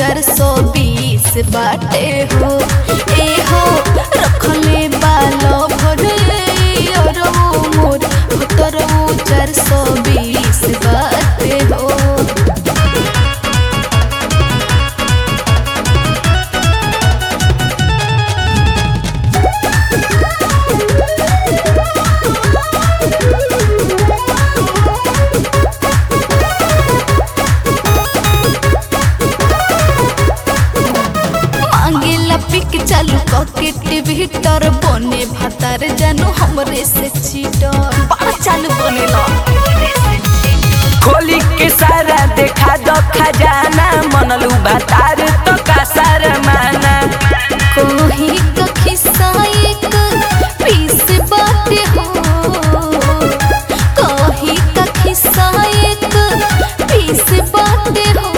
420 बाटे हो ए हो रखले बालो भरे और मोर भतरऊ 420 बाटे हो। पिक चालू कॉकेट भीतर बने भातार जानू हमरे से चीटर बड़ा चालू बनेला खोली के सारा देखा दो खजाना मनलू भातार तो का सारा माना कोही का खिस्सा एक पीस बाटे हो कोही का खिस्सा एक पीस बाटे हो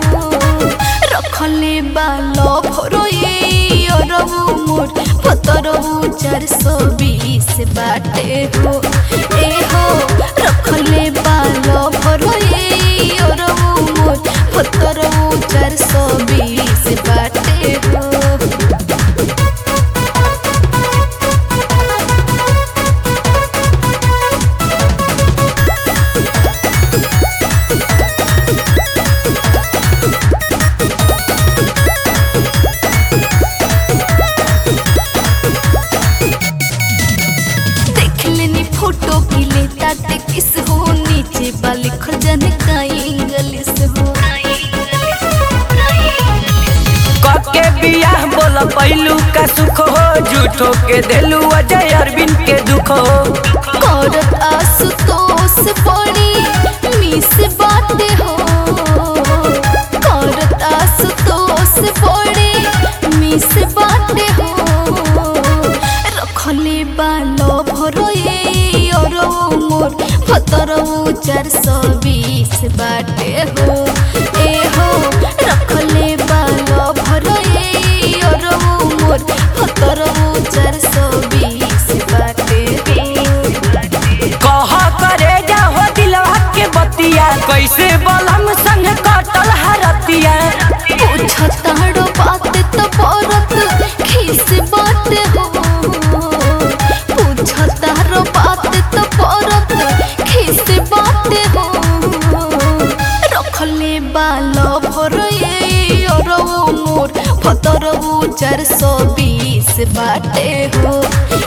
रखले बालो भरो मोर भतरऊ 420 बाटे हो ए हो रखले बालो भरो और मोर भतरऊ 420 बाटे हो। फोटो की लेता किस हो नीचे बाली खजन का इंग्लिश हो कके बियाह बोला पहलू का सुख हो झूठो के देलू अजय अरविंद के दुख हो करत आशुतोष पड़ी मिस बाटे हो करत आशुतोष पड़ी मिस बाटे हो रखले बालो भरो और मोर भतरऊ 420 बाटे हो ए हो रखले बालो भरो और मोर भतरऊ 420 बाटे कह करे जा हो दिलवा के बतिया कैसे बोलम संग कटल हरतिया पूछताड़ो बात तो परत खीस बाटे हो पूछताड़ो बात तो परत खीस बाटे हो रखले बालो भरो और मोर भतरऊ 420 बाटे हो।